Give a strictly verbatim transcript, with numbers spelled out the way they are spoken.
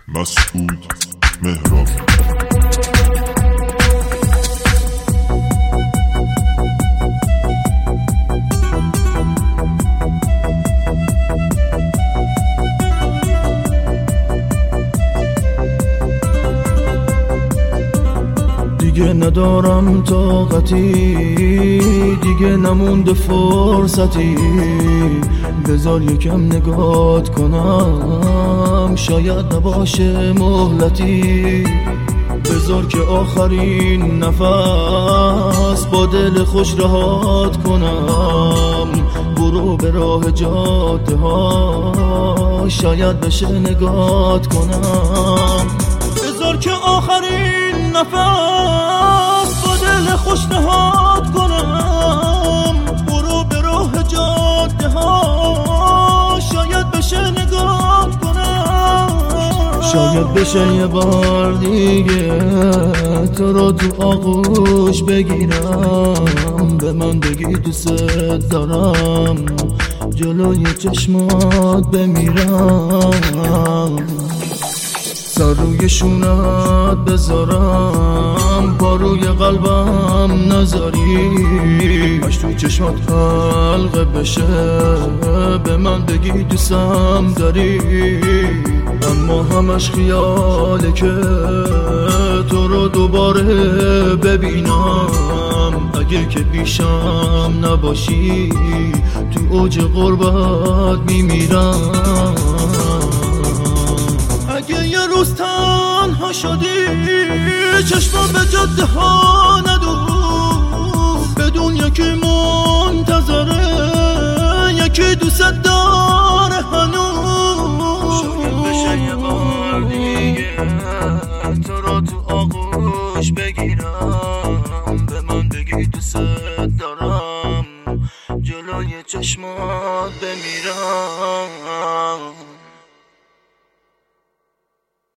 مسعود مهراب. دیگه ندارم طاقتی، دیگه نمونده فرصتی، بذار یکم نگات کنم، شاید نباشه مهلتی، بذار که آخرین نفس با دل خوش رهات کنم، برو به راه جاده ها، شاید بشه نگات کنم، بذار که آخرین نفس با دل خوش نهاد کنم، برو به راه جاده ها، شاید بشه نگات کنم، شاید بشه یه بار دیگه تو رو تو آغوش بگیرم، به من بگی دوست دارم، جلوی چشمات بمیرم، سر روی شونت بذارم، پا روی قلبم نذاری، اش تو چشمات حلقه بشه، به من بگی دوستم داری، اما همش خیاله که تو رو دوباره ببینم، اگه که پیشم نباشی تو اوج غربت میمیرم، اگه یه روز تنها شدی چشمم به جاده ها ندوز، بدون یکی منتظره، یکی دوست داره هنوز، شاید بشه یه بار دیگه تو رو تو آغوش بگیرم، به من بگی دوست دارم، جلوی چشمات بمیرم.